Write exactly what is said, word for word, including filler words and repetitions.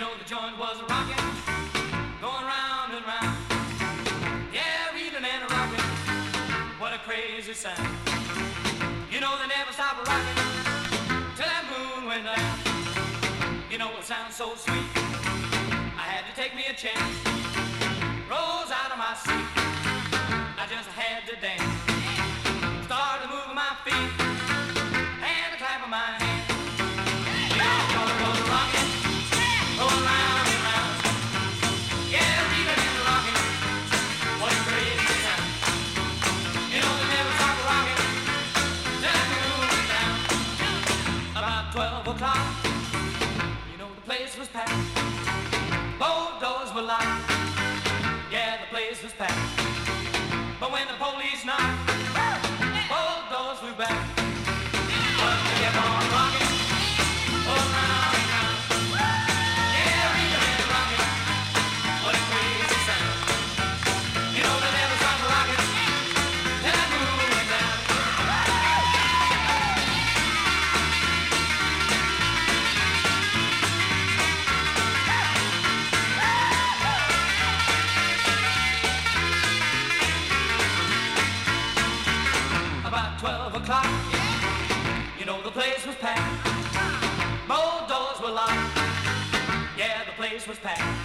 know the joint was a rockin', going round and round. Yeah, reeling and a rockin', what a crazy sound. You know they never stopped rockin' till that moon went down. You know it sounds so sweet, I had to take me a chance. Rose out of my seat, I just had to dance. Started moving my feet and clapping my hands. You know the joint was a rockin', going round and round. Yeah, reeling and rockin', what a crazy sound. You know they never stopped rockin' till that moon went down. About twelve o'clock, you know the place was packed. Both doors were locked, yeah, the place was packed. But when the police knocked, both doors flew back. But they kept on rocking, going round and round. Yeah, reeling and rocking, what a crazy sound. You know they never stopped rocking till that moon went down. About twelve o'clock, you know the place was packed. Both doors were locked, yeah, the place was packed.